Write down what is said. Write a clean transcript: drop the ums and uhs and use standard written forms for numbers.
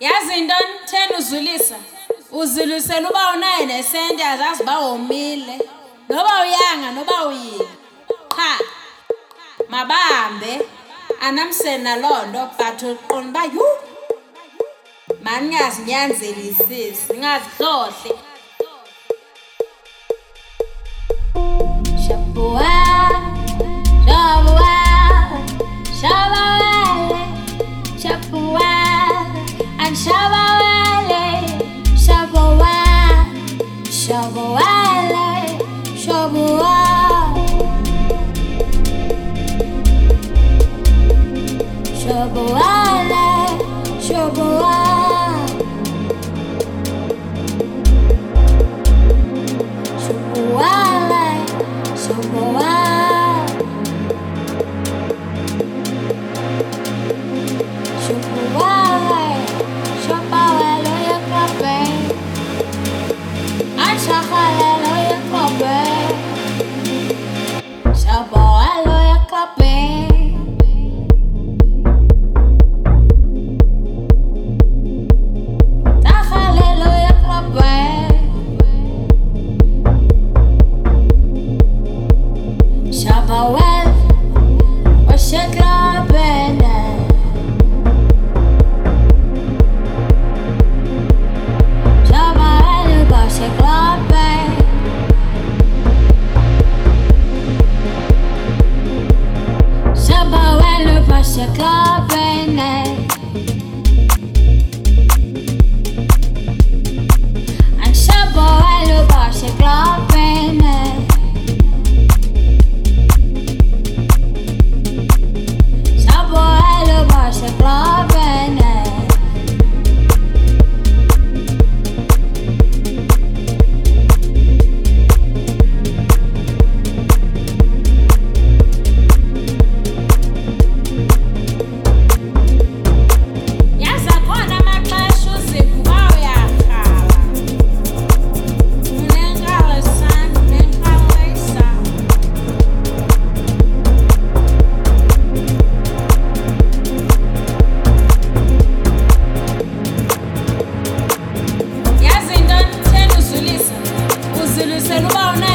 Yazi intoni thena uzulisa? Uzulisela uba unayo nesente azazi uba womile. Noba uyanga noba uyile. Cha. Mabahambe anamsena loo nto but uqonda uba yu mani ningazinyanzelisisi ningazihlohli. Shabua, shabua, shabawale, shabua, and shabawale, shabua, shabawale, shabua. Shabuale, shabua. Shabuale, shabua. Shabuale, shabawale, yaklabe. Ashakale, yaklabe. Shabawale, yaklabe. Shabawel, washaklabene. Shabawel, washaklabe. Shabawel, washaklabene. And Shabawel, washaklabene. Uzilusela uba